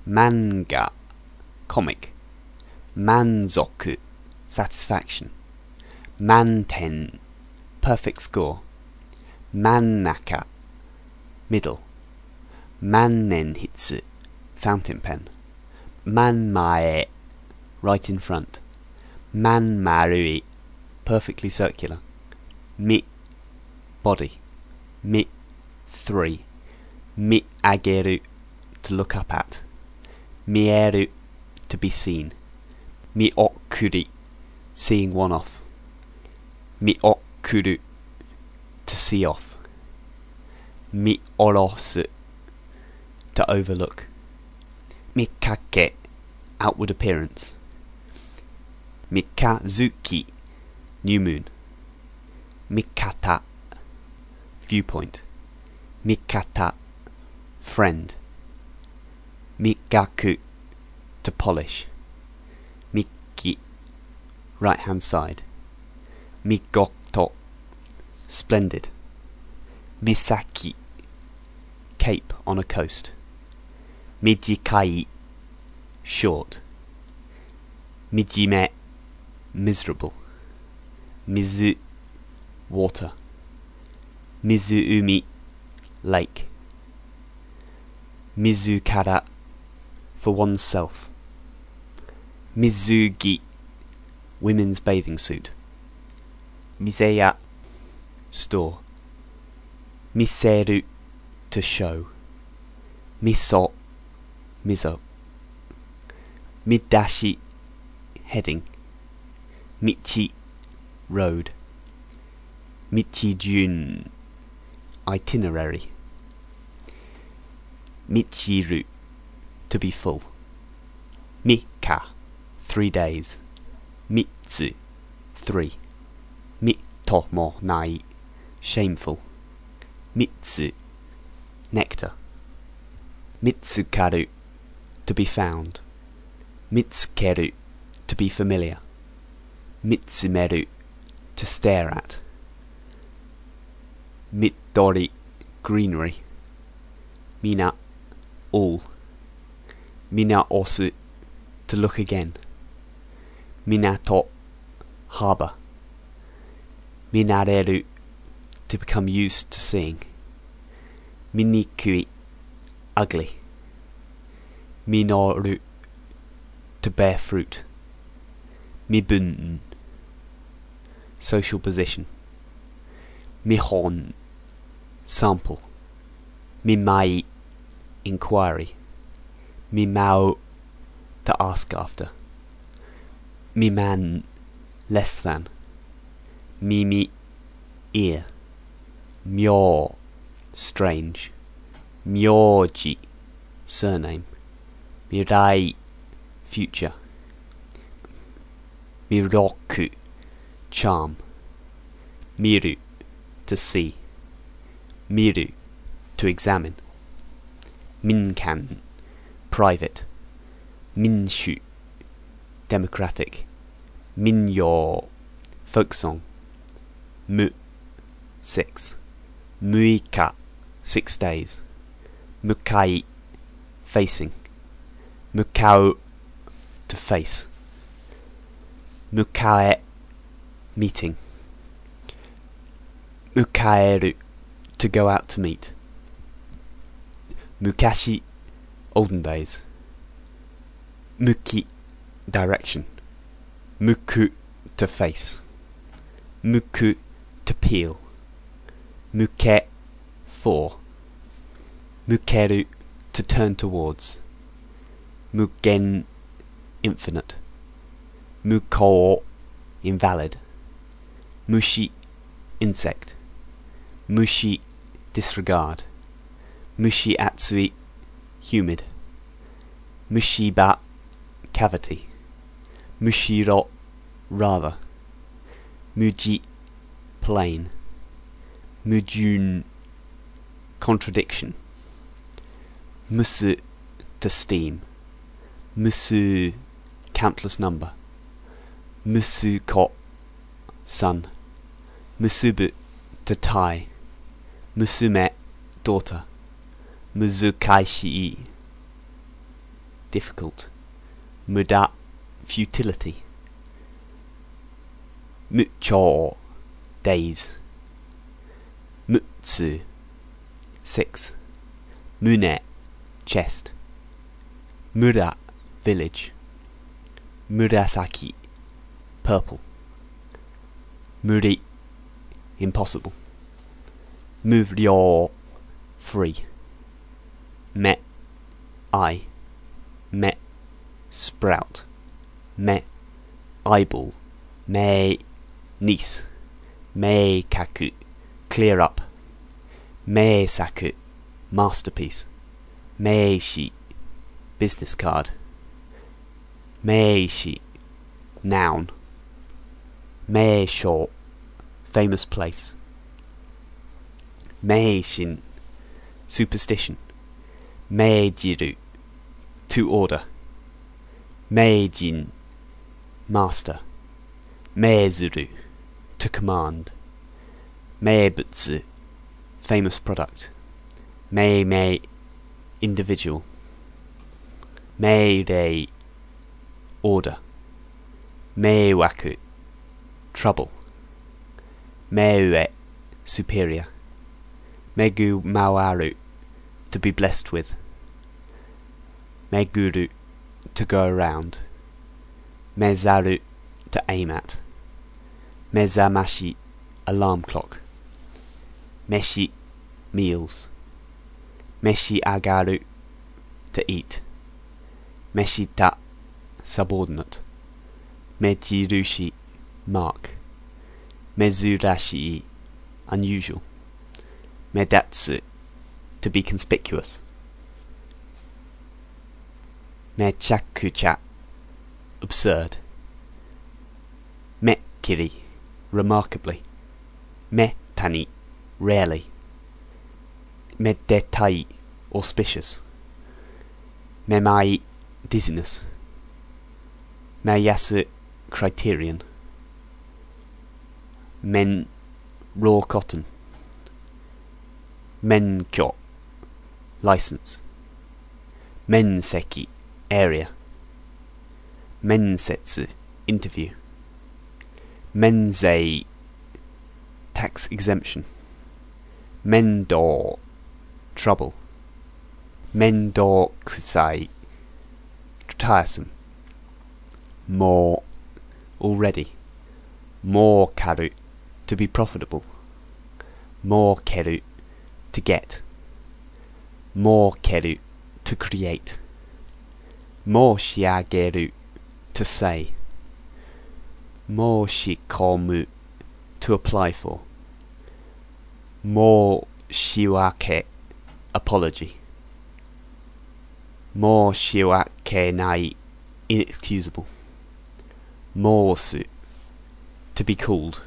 Manga, comic. Manzoku, satisfaction. Manten, perfect score. Mannaka, middle. Mannenhitsu, fountain pen. Manmae, right in front. Manmarui, perfectly circular. Mi, body. Mi, 3. Mi ageru, to look up at. Mieru, to be seen. Mi okuri, seeing one off. Mi okuru, to see off. Mi orosu, to overlook. Mikake, outward appearance. Mikazuki, new moon. Mikata, viewpoint. Mikata, friend. Migaku, to polish. Miki, right hand side. Migoto, splendid. Misaki, cape on a coast. Mijikai, short. Mijime, miserable. Mizu, water. Mizuumi, lake. Mizukara, for oneself. Mizugi, women's bathing suit. Miseya, store. Miseru, to show. Miso, miso. Midashi, heading. Michi, road. Michijun, itinerary. Michiru, to be full. Mika, 3 days. Mitsu, 3. Mitomo nai, shameful. Mitsu, nectar. Mitsukaru, to be found. Mitsukeru, to be familiar. Mitsumeru, to stare at. Midori, greenery. Mina, all. Mina osu, to look again. Minato, harbour. Minareru, to become used to seeing. Minikui, ugly. Minoru, to bear fruit. Mibun, social position. Mihon, sample. Mimai, inquiry. Mimao, to ask after. Miman, less than. Mimi, ear. Myo, strange. Myoji, surname. Mirai, future. Miroku, charm. Miru, to see. Miru, to examine. Minkan, private. Minshu, democratic. Minyo, folk song. Mu, 6. Muika, 6 days. Mukai, facing. Mukau, to face. Mukae, meeting. Mukaeru, to go out to meet. Mukashi, olden days. Muki, direction. Muku, to face. Muku, to peel. Muke, for. Mukeru, to turn towards. Mugen, infinite. Muko, invalid. Mushi, insect. Mushi, disregard. Mushi atsui, humid. Mushiba, cavity. Mushiro, rather. Muji, plain. Mujun, contradiction. Musu, to steam. Musu, countless number. Musuko, son. Musubu, to tie. Musume, daughter. Muzukaishi, difficult. Muda, futility. Mucho, days. Mutsu, 6. Mune, chest. Mura, village. Murasaki, purple. Muri, impossible. Muryo, free. Me, eye. Me, sprout. Me, eyeball. Me, niece. Me, kaku, clear up. Me, saku, masterpiece. Me, shi, business card. Me, shi, noun. Me, sho, famous place. Me, shin, superstition. Me, jiru, to order. Me, jin, master. Me, zuru, to command. Me, butsu, famous product. Me, individual. Me, rei, order. Me, waku, trouble. Me, ue, superior. Megu mawaru, to be blessed with. Meguru, to go around. Mezaru, to aim at. Mezamashi, alarm clock. Meshi, meals. Meshi agaru, to eat. Meshita, subordinate. Mejirushi, mark. Mezurashi, unusual. Medatsu, to be conspicuous. Mechakucha, absurd. Mekiri, remarkably. Metani, rarely. Medetai, auspicious. Memai, dizziness. Meyasu, criterion. Men, raw cotton. Menkyo, license. Menseki, area. Mensetsu, interview. Menzei, tax exemption. Mendo, trouble. Mendo kusai, tiresome. More, already. More karu, to be profitable. More keru, to get. More keru, to create. More shiageru, to say. More shikomu, to apply for. More shiwake, apology. More shiwake nai, inexcusable. Morsu, to be called.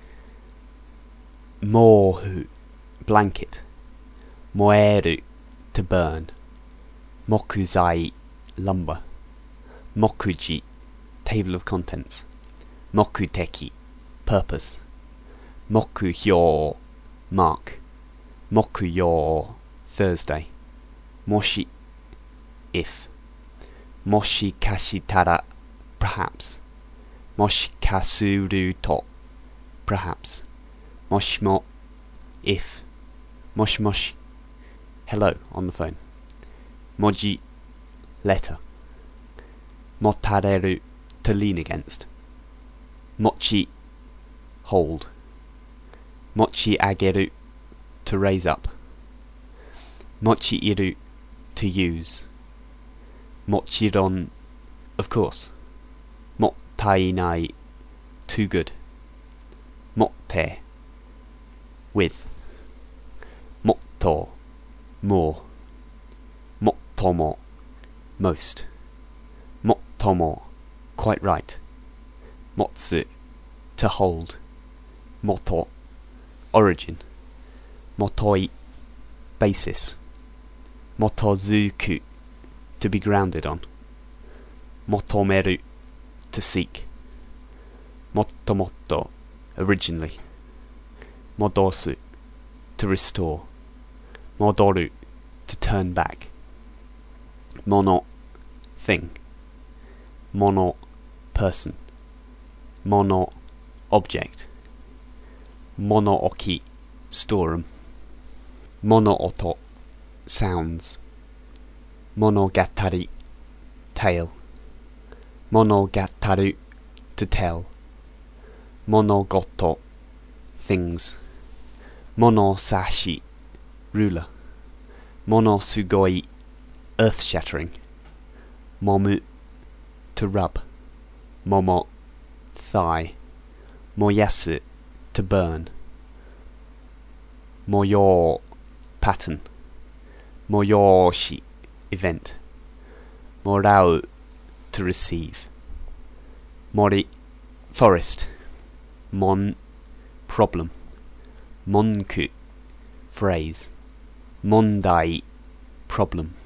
Mohu, blanket. Moeru, to burn. Mokuzai, lumber. Mokuji, table of contents. Mokuteki, purpose. Mokuhyo, mark. Mokuyo, Thursday. Moshi, if. Moshi kashitara, perhaps. Moshi kasuru to, perhaps. Moshimo, if. Moshimoshi, hello, on the phone. Moji, letter. Motareru, to lean against. Mochi, hold. Mochi ageru, to raise up. Mochi iru, to use. Mochiron, of course. Mottainai, too good. Motte, with. Motto, more. Mottomo, most. Mottomo, quite right. Motsu, to hold. Moto, origin. Motoi, basis. Motozuku, to be grounded on. Motomeru, to seek. Mottomotto, originally. Modosu, to restore. Modoru, to turn back. Mono, thing. Mono, person. Mono, object. Mono-oki, storeroom. Mono-oto, sounds. Monogatari, tale. Monogataru, to tell. Monogoto, things. Monosashi, ruler. Monosugoi, earth-shattering. Momu, to rub. Momo, thigh. Moyasu, to burn. Moyo, pattern. Moyoshi, event. Morau, to receive. Mori, forest. Mon, problem. Monku, phrase. Mondai, problem.